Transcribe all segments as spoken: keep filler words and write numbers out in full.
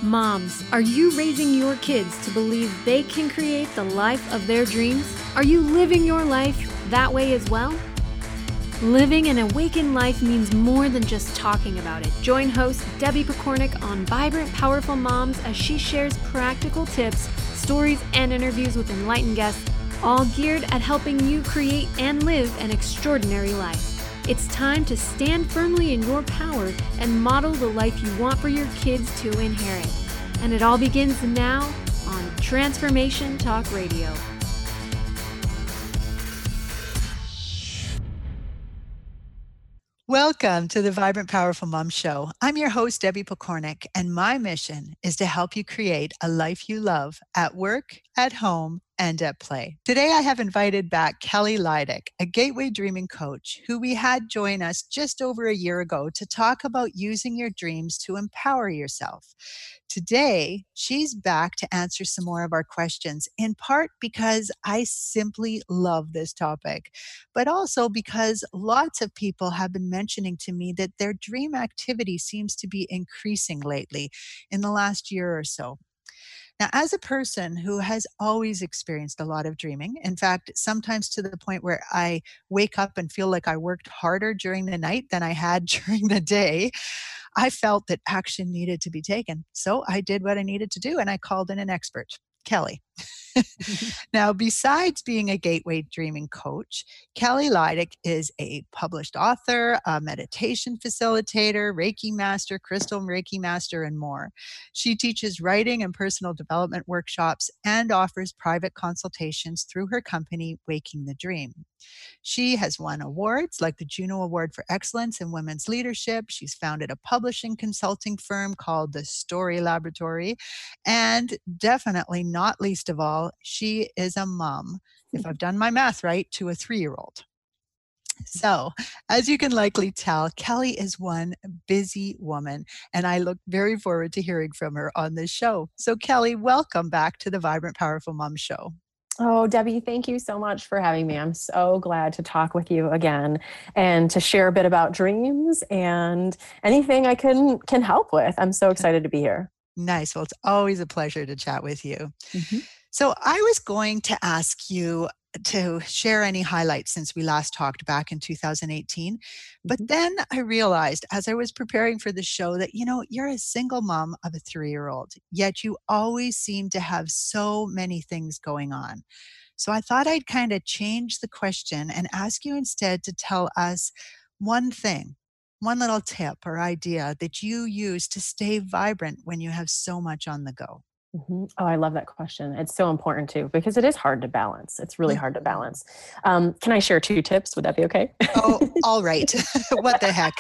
Moms, are you raising your kids to believe they can create the life of their dreams? Are you living your life that way as well? Living an awakened life means more than just talking about it. Join host Debbie Pokornik on Vibrant, Powerful Moms as she shares practical tips, stories, and interviews with enlightened guests, all geared at helping you create and live an extraordinary life. It's time to stand firmly in your power and model the life you want for your kids to inherit. And it all begins now on Transformation Talk Radio. Welcome to the Vibrant Powerful Mom Show. I'm your host, Debbie Pokornik, and my mission is to help you create a life you love at work, at home, and at play. Today, I have invited back Kelly Lydic, a Gateway Dreaming coach who we had join us just over a year ago to talk about using your dreams to empower yourself. Today, she's back to answer some more of our questions, in part because I simply love this topic, but also because lots of people have been mentioning to me that their dream activity seems to be increasing lately in the last year or so. Now, as a person who has always experienced a lot of dreaming, in fact, sometimes to the point where I wake up and feel like I worked harder during the night than I had during the day, I felt that action needed to be taken. So I did what I needed to do and I called in an expert, Kelly. Now, besides being a Gateway Dreaming coach, Kelly Lydic is a published author, a meditation facilitator, Reiki master, crystal Reiki master, and more. She teaches writing and personal development workshops and offers private consultations through her company, Waking the Dream. She has won awards like the Juno Award for Excellence in Women's Leadership. She's founded a publishing consulting firm called The Story Laboratory. And definitely not least of all, she is a mom, if I've done my math right, to a three-year-old. So, as you can likely tell, Kelly is one busy woman, and I look very forward to hearing from her on this show. So, Kelly, welcome back to the Vibrant Powerful Mom Show. Oh, Debbie, thank you so much for having me. I'm so glad to talk with you again and to share a bit about dreams and anything I can can help with. I'm so excited to be here. Nice. Well, it's always a pleasure to chat with you. Mm-hmm. So I was going to ask you to share any highlights since we last talked back in two thousand eighteen. But Mm-hmm. then I realized as I was preparing for the show that, you know, you're a single mom of a three-year-old, yet you always seem to have so many things going on. So I thought I'd kind of change the question and ask you instead to tell us one thing, one little tip or idea that you use to stay vibrant when you have so much on the go. Mm-hmm. Oh, I love that question. It's so important too, because it is hard to balance. It's really hard to balance. Um, can I share two tips? Would that be okay? Oh, all right. What the heck?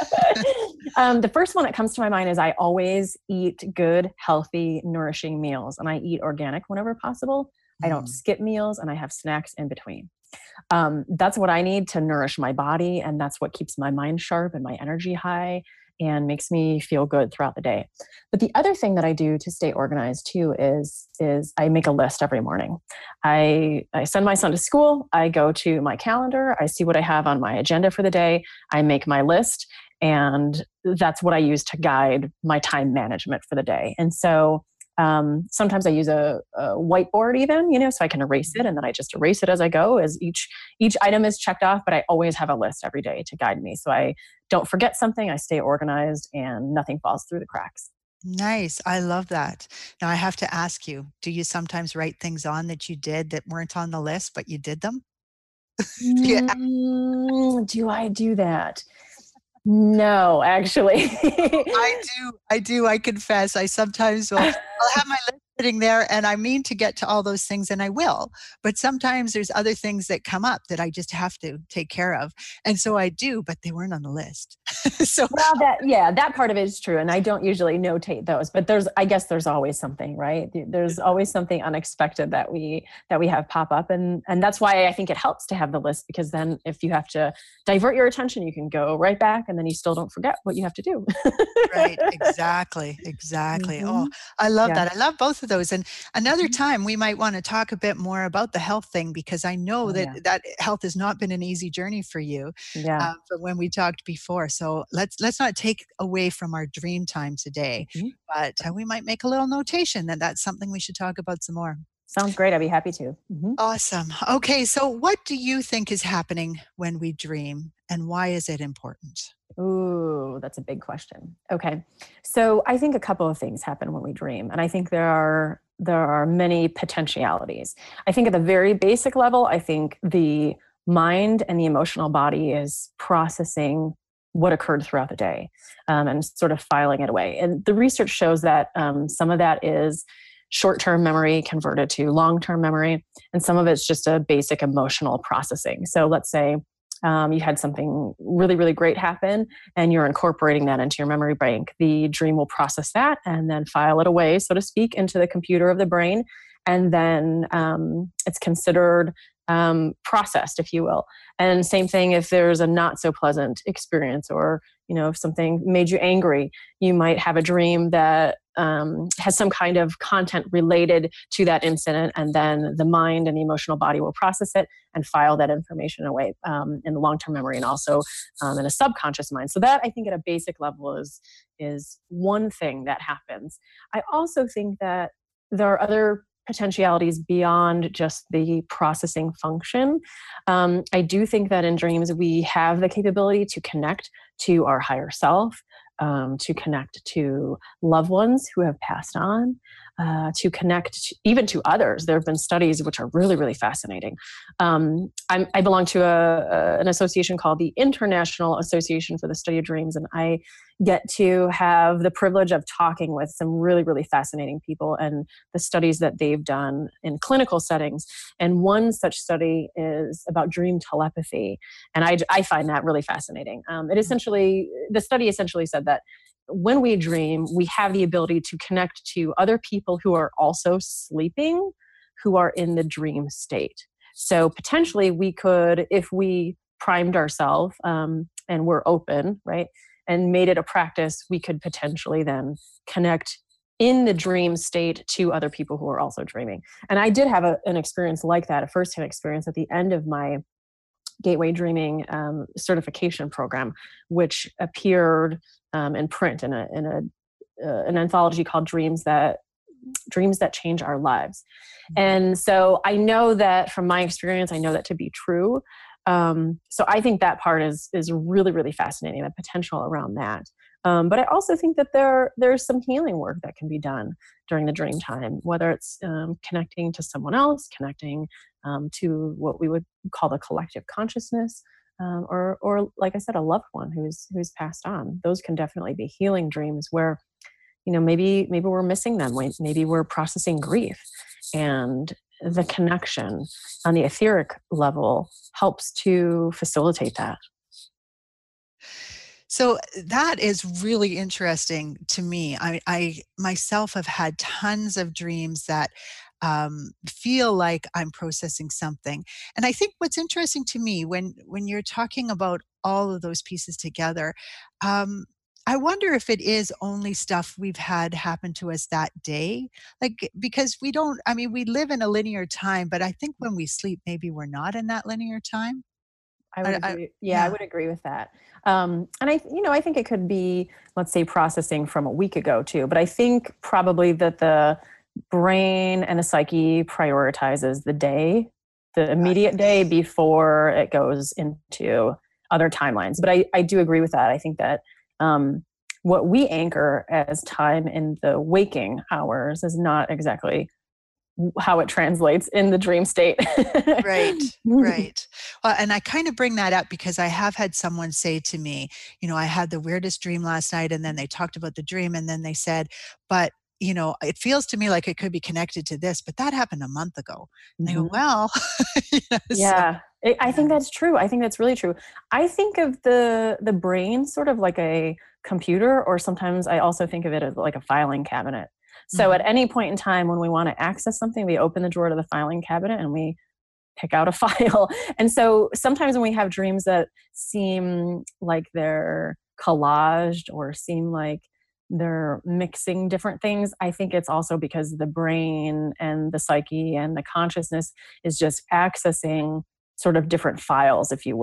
um, the first one that comes to my mind is I always eat good, healthy, nourishing meals, and I eat organic whenever possible. I don't Mm. skip meals, and I have snacks in between. Um, that's what I need to nourish my body, and that's what keeps my mind sharp and my energy high and makes me feel good throughout the day. But the other thing that I do to stay organized too is, is I make a list every morning. I, I send my son to school. I go to my calendar. I see what I have on my agenda for the day. I make my list, and that's what I use to guide my time management for the day. And so Um, sometimes I use a, a whiteboard even, you know, so I can erase it and then I just erase it as I go as each, each item is checked off, but I always have a list every day to guide me. So I don't forget something, I stay organized and nothing falls through the cracks. Nice. I love that. Now I have to ask you, do you sometimes write things on that you did that weren't on the list, but you did them? Yeah. Mm, do I do that? No, actually. I do. I do. I confess. I sometimes will, I'll have my list sitting there and I mean to get to all those things and I will, but sometimes there's other things that come up that I just have to take care of. And so I do, but they weren't on the list. So Well, that, yeah, that part of it is true. And I don't usually notate those, but there's, I guess there's always something, right? There's always something unexpected that we, that we have pop up. And, and that's why I think it helps to have the list, because then if you have to divert your attention, you can go right back and then you still don't forget what you have to do. Right. Exactly. Exactly. Mm-hmm. Oh, I love Yeah. that. I love both of those. And another Mhm. time we might want to talk a bit more about the health thing, because I know Oh, that yeah. that health has not been an easy journey for you Yeah. uh, from when we talked before. So So let's let's not take away from our dream time today, Mhm. but uh, we might make a little notation that that's something we should talk about some more. Sounds great. I'd be happy to. Mhm. Awesome. Okay, so what do you think is happening when we dream, and why is it important? Ooh, that's a big question. Okay. So I think a couple of things happen when we dream, and I think there are there are many potentialities. I think at the very basic level, I think the mind and the emotional body is processing what occurred throughout the day, um, and sort of filing it away. And the research shows that um, some of that is short-term memory converted to long-term memory, and some of it's just a basic emotional processing. So let's say um, you had something really, really great happen, and you're incorporating that into your memory bank. The dream will process that and then file it away, so to speak, into the computer of the brain. And then um, it's considered um, processed, if you will. And same thing if there's a not so pleasant experience, or you know, if something made you angry, you might have a dream that um, has some kind of content related to that incident, and then the mind and the emotional body will process it and file that information away um, in the long-term memory, and also um, in a subconscious mind. So that, I think, at a basic level is is one thing that happens. I also think that there are other potentialities beyond just the processing function. Um, I do think that in dreams we have the capability to connect to our higher self, um, to connect to loved ones who have passed on, uh, to connect to, even to others. There have been studies which are really, really fascinating. Um, I'm, I belong to a, a, an association called the International Association for the Study of Dreams, and I get to have the privilege of talking with some really, really fascinating people and the studies that they've done in clinical settings. And one such study is about dream telepathy. And I, I find that really fascinating. Um, it essentially, the study essentially said that when we dream, we have the ability to connect to other people who are also sleeping, who are in the dream state. So potentially we could, if we primed ourselves um, and we're open, right, and made it a practice, we could potentially then connect in the dream state to other people who are also dreaming. And I did have a, an experience like that, a firsthand experience at the end of my Gateway Dreaming um, certification program, which appeared um, in print in a in a uh, an anthology called Dreams That Dreams That Change Our Lives. Mm-hmm. And so I know that from my experience, I know that to be true. Um, so I think that part is is really, really fascinating, the potential around that. Um, but I also think that there there's some healing work that can be done during the dream time, whether it's um, connecting to someone else, connecting um, to what we would call the collective consciousness, um, or or like I said, a loved one who's who's passed on. Those can definitely be healing dreams where, you know, maybe maybe we're missing them, maybe we're processing grief, and the connection on the etheric level helps to facilitate that. So that is really interesting to me. I, I myself have had tons of dreams that um, feel like I'm processing something. And I think what's interesting to me when when you're talking about all of those pieces together, um, I wonder if it is only stuff we've had happen to us that day. Like, because we don't, I mean, we live in a linear time, but I think when we sleep, maybe we're not in that linear time. I would I, I, agree. Yeah, I yeah. would agree with that. Um, and I, you know, I think it could be, let's say, processing from a week ago too. But I think probably that the brain and the psyche prioritizes the day, the immediate day before it goes into other timelines. But I, I do agree with that. I think that um, what we anchor as time in the waking hours is not exactly how it translates in the dream state. Right, right. Well, and I kind of bring that up because I have had someone say to me, you know, I had the weirdest dream last night, and then they talked about the dream, and then they said, but you know, it feels to me like it could be connected to this, but that happened a month ago. And mm-hmm. I go, well, you know, yeah, so, I think that's true. I think that's really true. I think of the the brain sort of like a computer, or sometimes I also think of it as like a filing cabinet. So mm-hmm. at any point in time when we want to access something, we open the drawer to the filing cabinet and we pick out a file. And so sometimes when we have dreams that seem like they're collaged or seem like they're mixing different things, I think it's also because the brain and the psyche and the consciousness is just accessing sort of different files, if you will.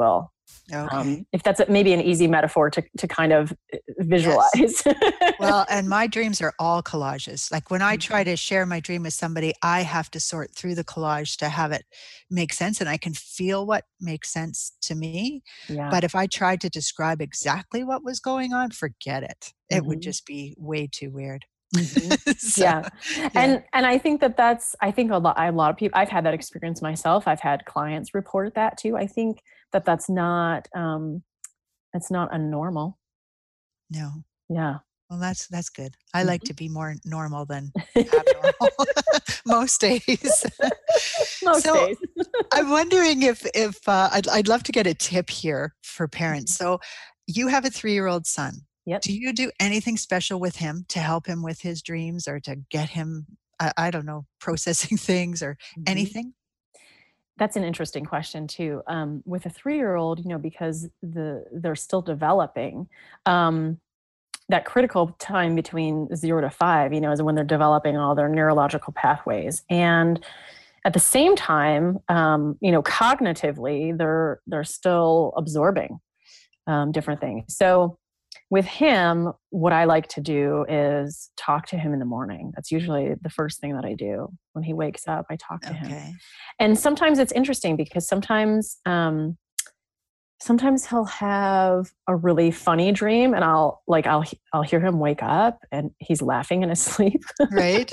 Okay. Um, if that's a, maybe an easy metaphor to, to kind of visualize. Yes. Well, and my dreams are all collages. Like when I try to share my dream with somebody, I have to sort through the collage to have it make sense. And I can feel what makes sense to me. Yeah. But if I tried to describe exactly what was going on, forget it. It Mm-hmm. would just be way too weird. Mm-hmm. so, yeah. yeah. And, and I think that that's, I think a lot, a lot of people, I've had that experience myself. I've had clients report that too. I think that that's not, um, it's not a normal. No. Yeah. Well, that's, that's good. I Mm-hmm. like to be more normal than abnormal most days. Most so days. I'm wondering if, if, uh, I'd, I'd love to get a tip here for parents. So you have a three-year-old son. Yep. Do you do anything special with him to help him with his dreams or to get him, I, I don't know, processing things or Mm-hmm. anything? That's an interesting question too. Um, with a three-year-old, you know, because the they're still developing, um, that critical time between zero to five, you know, is when they're developing all their neurological pathways. And at the same time, um, you know, cognitively, they're they're still absorbing um, different things. So with him, what I like to do is talk to him in the morning. That's usually the first thing that I do. When he wakes up, I talk to Okay. him. And sometimes it's interesting because sometimes, um, sometimes he'll have a really funny dream, and I'll like I'll I'll hear him wake up and he's laughing in his sleep. Right.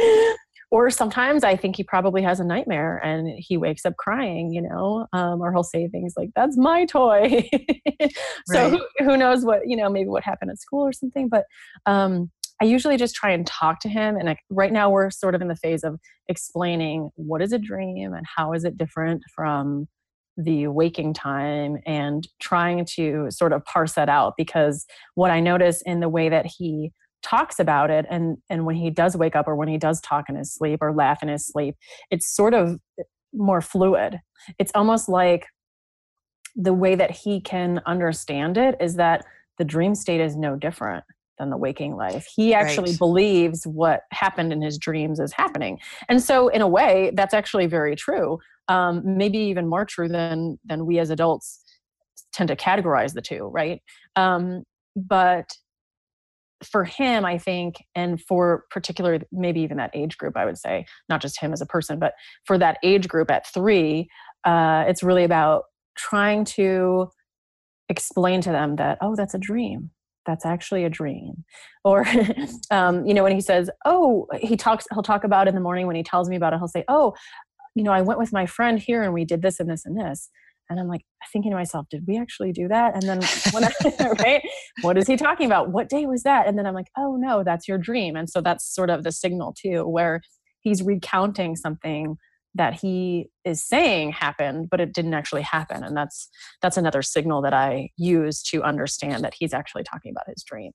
Or sometimes I think he probably has a nightmare and he wakes up crying, you know, um, or he'll say things like, "That's my toy." So Right. who, who knows what, you know, maybe what happened at school or something. But um, I usually just try and talk to him. And I, right now we're sort of in the phase of explaining what is a dream and how is it different from the waking time, and trying to sort of parse that out. Because what I notice in the way that he talks about it, and and when he does wake up or when he does talk in his sleep or laugh in his sleep, it's sort of more fluid. It's almost like the way that he can understand it is that the dream state is no different than the waking life. He actually Right. believes what happened in his dreams is happening. And so in a way, that's actually very true. Um, maybe even more true than than we as adults tend to categorize the two, right? Um, but for him, I think, and for particular, maybe even that age group, I would say, not just him as a person, but for that age group at three, uh, it's really about trying to explain to them that, oh, that's a dream. That's actually a dream. Or, um, you know, when he says, oh, he talks, he'll talk about it in the morning when he tells me about it, he'll say, oh, you know, I went with my friend here and we did this and this and this. And I'm like thinking to myself, did we actually do that? And then when I, right, what is he talking about? What day was that? And then I'm like, oh no, that's your dream. And so that's sort of the signal too, where he's recounting something that he is saying happened, but it didn't actually happen. And that's, that's another signal that I use to understand that he's actually talking about his dream.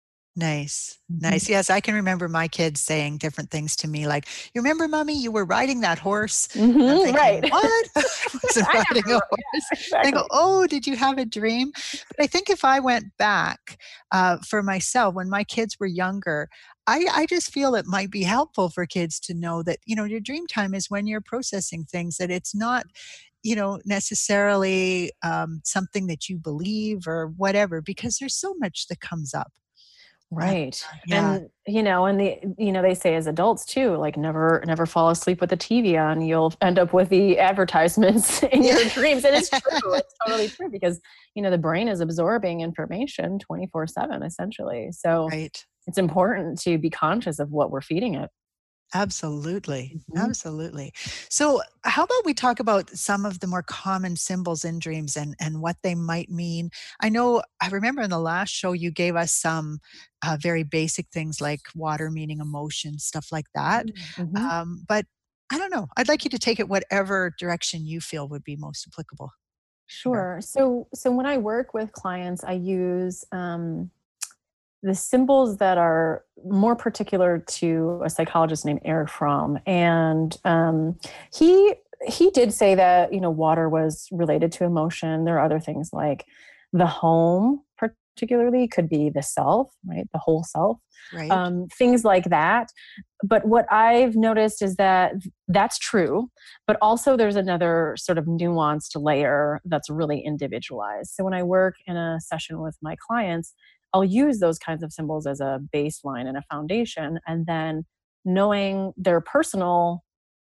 Nice. Mhm. Nice. Yes, I can remember my kids saying different things to me like, you remember, Mommy, you were riding that horse? And I'm Mhm, thinking, right. what? I wasn't I riding a never- horse. yeah, exactly. I go, oh, did you have a dream? But I think if I went back uh, for myself, when my kids were younger, I, I just feel it might be helpful for kids to know that, you know, your dream time is when you're processing things, that it's not, you know, necessarily um, something that you believe or whatever, because there's so much that comes up. Right. Uh, yeah. And, you know, and the, you know, they say as adults too, like never, never fall asleep with the T V on. You'll end up with the advertisements in your dreams. And it's true. It's totally true because, you know, the brain is absorbing information twenty-four seven essentially. So Right. it's important to be conscious of what we're feeding it. Absolutely. Mhm. Absolutely. So how about we talk about some of the more common symbols in dreams and, and what they might mean? I know, I remember in the last show, you gave us some uh, very basic things like water meaning emotion, stuff like that. Mhm. Um, but I don't know. I'd like you to take it whatever direction you feel would be most applicable. Here. Sure. So, so when I work with clients, I use, um, the symbols that are more particular to a psychologist named Erich Fromm. And um, he he did say that, you know, water was related to emotion. There are other things like the home particularly, could be the self, right? The whole self, Right. um, things like that. But what I've noticed is that that's true, but also there's another sort of nuanced layer that's really individualized. So when I work in a session with my clients, I'll use those kinds of symbols as a baseline and a foundation. And then knowing their personal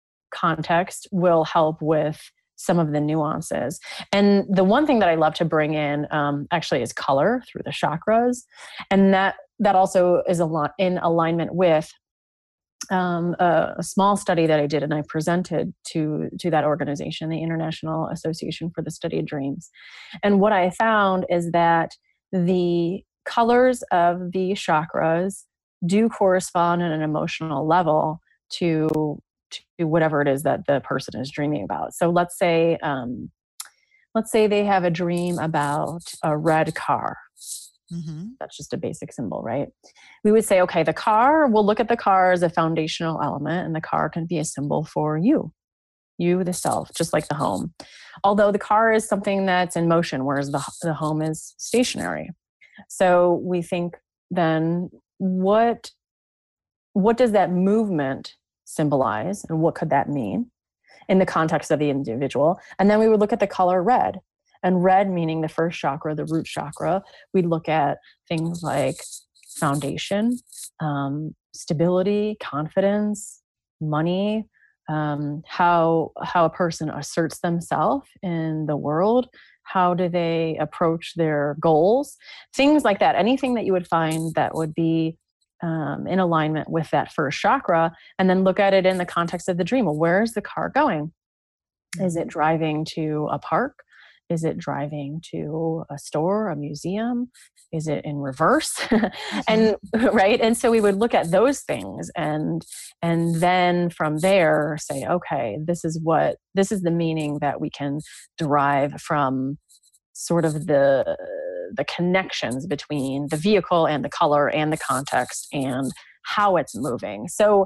context will help with some of the nuances. And the one thing that I love to bring in um, actually is color through the chakras. And that that also is a lot in alignment with um, a, a small study that I did and I presented to, to that organization, the International Association for the Study of Dreams. And what I found is that the colors of the chakras do correspond at an emotional level to to whatever it is that the person is dreaming about. So let's say, um, let's say they have a dream about a red car. Mm-hmm. That's just a basic symbol, right? We would say, okay, the car, we'll look at the car as a foundational element, and the car can be a symbol for you, you, the self, just like the home. Although the car is something that's in motion, whereas the, the home is stationary. So we think then, what, what does that movement symbolize, and what could that mean in the context of the individual? And then we would look at the color red, and red meaning the first chakra, the root chakra. We'd look at things like foundation, um, stability, confidence, money, um, how how a person asserts themselves in the world. How do they approach their goals? Things like that. Anything that you would find that would be Um, in alignment with that first chakra, and then look at it in the context of the dream. Well, where is the car going? Is it driving to a park? Is it driving to a store, a museum? Is it in reverse? And right. And so we would look at those things and, and then from there say, okay, this is what, this is the meaning that we can derive from sort of the, the connections between the vehicle and the color and the context and how it's moving. So,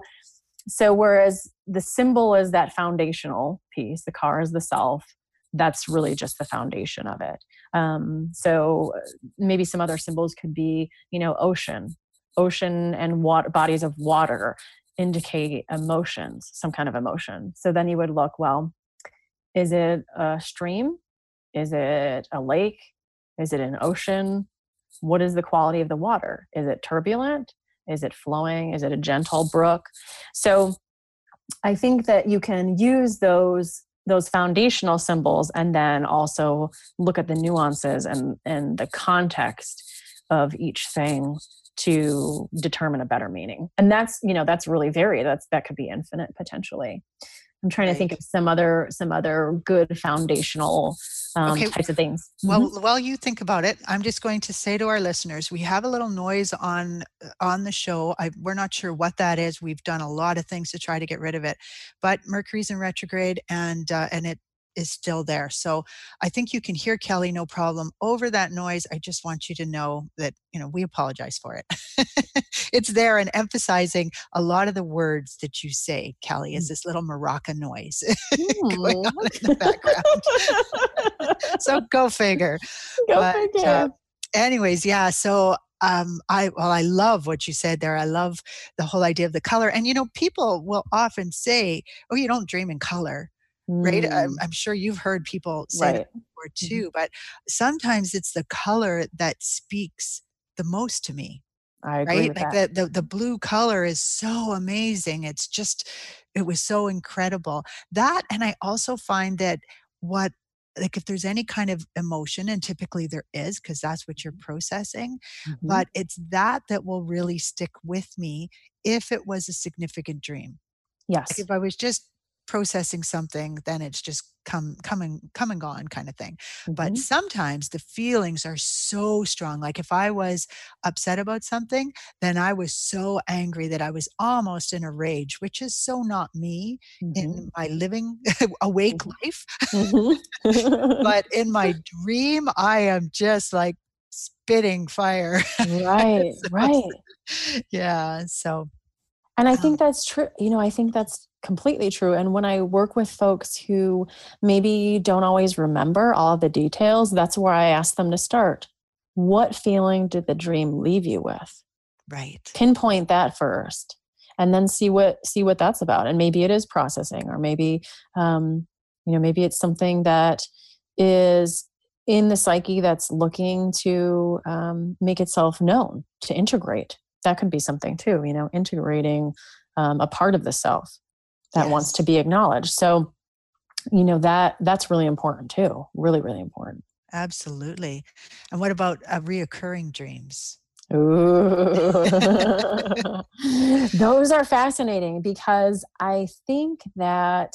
so whereas the symbol is that foundational piece, the car is the self, that's really just the foundation of it. Um, so maybe some other symbols could be, you know, ocean, ocean and water, bodies of water indicate emotions, some kind of emotion. So then you would look, well, is it a stream? Is it a lake? Is it an ocean? What is the quality of the water? Is it turbulent? Is it flowing? Is it a gentle brook? So I think that you can use those those foundational symbols and then also look at the nuances and, and the context of each thing to determine a better meaning. And that's, you know, that's really varied. That's, that could be infinite potentially. I'm trying right. to think of some other, some other good foundational um, okay. types of things. Well, mm-hmm. while you think about it, I'm just going to say to our listeners, we have a little noise on, on the show. I, we're not sure what that is. We've done a lot of things to try to get rid of it, but Mercury's in retrograde and, uh, and it is still there. So I think you can hear Kelly, no problem, over that noise. I just want you to know that, you know, we apologize for it. It's there and emphasizing a lot of the words that you say, Kelly, is this little maraca noise mm. going on in the background. So go figure. Go but, figure. Uh, anyways, yeah. So um, I, well, I love what you said there. I love the whole idea of the color. And, you know, people will often say, oh, you don't dream in color. Right. Mm. I'm, I'm sure you've heard people say right. that before too, mm-hmm. but sometimes it's the color that speaks the most to me. I agree right. with like that. the, the, the blue color is so amazing. It's just, it was so incredible that. And I also find that what, like if there's any kind of emotion, and typically there is, because that's what you're processing, mm-hmm. but it's that that will really stick with me if it was a significant dream. Yes. Like if I was just processing something, then it's just come, come and come and gone kind of thing. Mm-hmm. But sometimes the feelings are so strong. Like if I was upset about something, then I was so angry that I was almost in a rage, which is so not me mm-hmm. in my living awake mm-hmm. life. Mm-hmm. But in my dream, I am just like spitting fire. Right, so, right. Yeah. So. And I think that's true. You know, I think that's completely true. And when I work with folks who maybe don't always remember all the details, that's where I ask them to start. what feeling did the dream leave you with? Right. Pinpoint that first, and then see what see what that's about. And maybe it is processing, or maybe um, you know, maybe it's something that is in the psyche that's looking to um, make itself known, to integrate. That could be something too. You know, integrating um, a part of the self that Yes. wants to be acknowledged. So, you know, that that's really important too. Really, really important. Absolutely. And what about uh, reoccurring dreams? Ooh. Those are fascinating because I think that,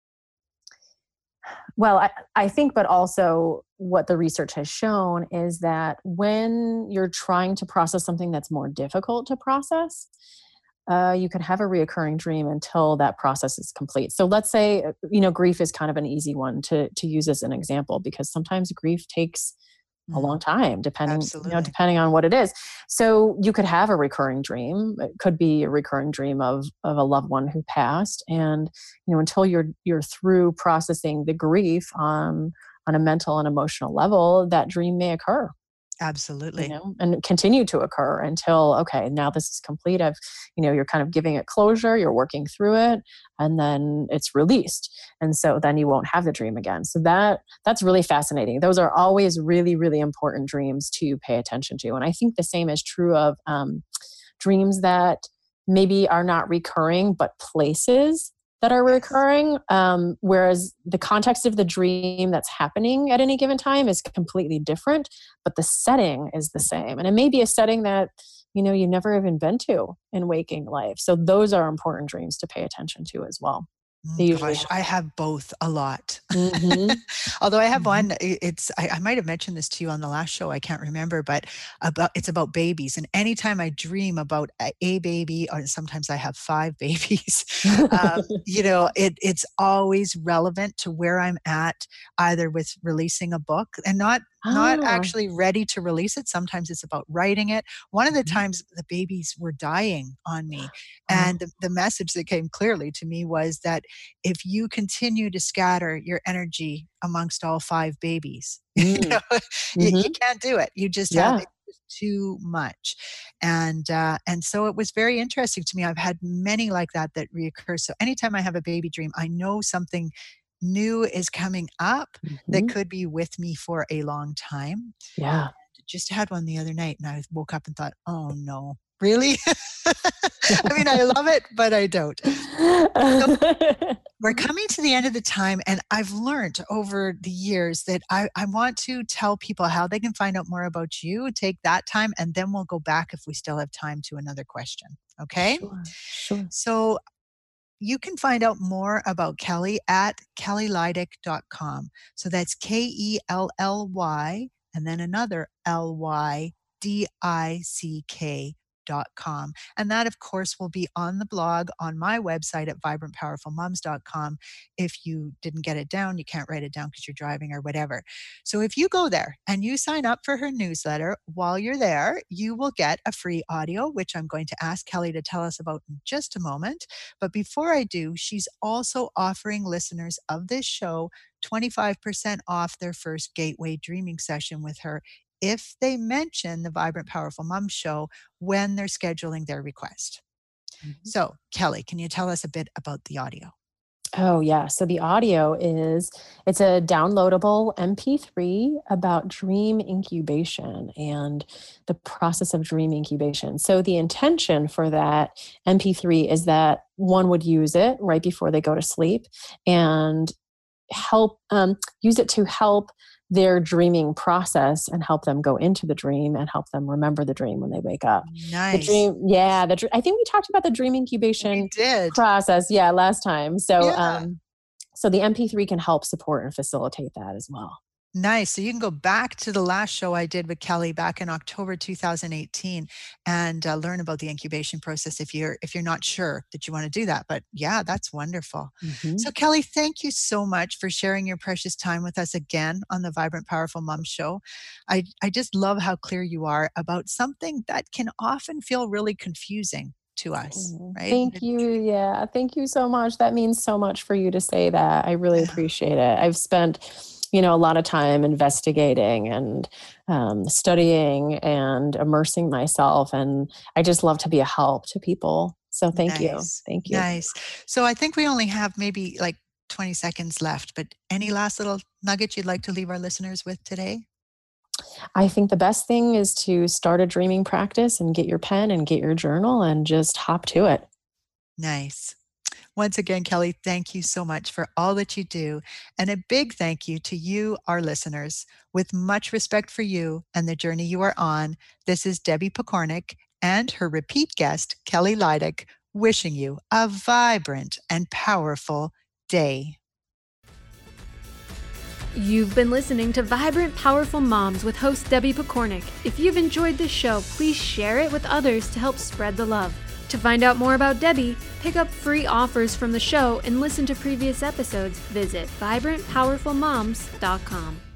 well, I, I think, but also what the research has shown is that when you're trying to process something that's more difficult to process, uh, you can have a reoccurring dream until that process is complete. So let's say, you know, grief is kind of an easy one to to use as an example, because sometimes grief takes a long time, depending, Absolutely. you know, depending on what it is. So you could have a recurring dream. It could be a recurring dream of of a loved one who passed, and you know, until you're you're through processing the grief on on a mental and emotional level, that dream may occur. Absolutely. You know, and continue to occur until, okay, now this is complete. I've, you know, you're kind of giving it closure, you're working through it, and then it's released. And so then you won't have the dream again. So that that's really fascinating. Those are always really, really important dreams to pay attention to. And I think the same is true of um, dreams that maybe are not recurring, but places that are recurring, um, whereas the context of the dream that's happening at any given time is completely different, but the setting is the same. And it may be a setting that, you know, you've never even been to in waking life. So those are important dreams to pay attention to as well. They usually Gosh, I have both a lot. Mm-hmm. Although I have Mm-hmm. one, it's I, I might have mentioned this to you on the last show. I can't remember, but about it's about babies. And anytime I dream about a, a baby, or sometimes I have five babies, um, you know, it it's always relevant to where I'm at, either with releasing a book and not not Ah. actually ready to release it. Sometimes it's about writing it. One of the Mhm. times the babies were dying on me, Oh. and the, the message that came clearly to me was that if you continue to scatter your energy amongst all five babies, you Mm. know, you, you Mm-hmm. can't do it. You just have Yeah. it too much. And uh, and so it was very interesting to me. I've had many like that that reoccur. So anytime I have a baby dream, I know something new is coming up that Mm-hmm. could be with me for a long time. Yeah. Just had one the other night, and I woke up and thought, oh no, really? I mean, I love it, but I don't. So we're coming to the end of the time, and I've learned over the years that I, I want to tell people how they can find out more about you, take that time, and then we'll go back if we still have time to another question. Okay? Sure. Sure. So you can find out more about Kelly at kelly lydick dot com. So that's K E L L Y and then another L Y D I C K dot com. And that, of course, will be on the blog on my website at vibrant powerful mums dot com. If you didn't get it down, you can't write it down because you're driving or whatever. So if you go there and you sign up for her newsletter, while you're there, you will get a free audio, which I'm going to ask Kelly to tell us about in just a moment. But before I do, she's also offering listeners of this show twenty-five percent off their first Gateway Dreaming session with her if they mention the Vibrant Powerful Mom Show when they're scheduling their request. Mm-hmm. So, Kelly, can you tell us a bit about the audio? Oh, yeah. So the audio is, it's a downloadable M P three about dream incubation and the process of dream incubation. So the intention for that M P three is that one would use it right before they go to sleep and help um, use it to help their dreaming process and help them go into the dream and help them remember the dream when they wake up. Nice. The dream, yeah. The I think we talked about the dream incubation We did. process, yeah, last time. So, Yeah. um, so the M P three can help support and facilitate that as well. Nice. So you can go back to the last show I did with Kelly back in October two thousand eighteen and uh, learn about the incubation process if you're if you're not sure that you want to do that. But yeah, that's wonderful. Mm-hmm. So Kelly, thank you so much for sharing your precious time with us again on the Vibrant Powerful Mom Show. I, I just love how clear you are about something that can often feel really confusing to us, right? Thank you. Yeah. Thank you so much. That means so much for you to say that. I really Yeah. appreciate it. I've spent, you know, a lot of time investigating and um, studying and immersing myself. And I just love to be a help to people. So thank Nice. you. Thank you. Nice. So I think we only have maybe like twenty seconds left, but any last little nugget you'd like to leave our listeners with today? I think the best thing is to start a dreaming practice and get your pen and get your journal and just hop to it. Nice. Once again, Kelly, thank you so much for all that you do. And a big thank you to you, our listeners. With much respect for you and the journey you are on, this is Debbie Pokornik and her repeat guest, Kelly Lydic, wishing you a vibrant and powerful day. You've been listening to Vibrant, Powerful Moms with host Debbie Pokornik. If you've enjoyed this show, please share it with others to help spread the love. To find out more about Debbie, pick up free offers from the show, and listen to previous episodes, visit vibrant powerful moms dot com.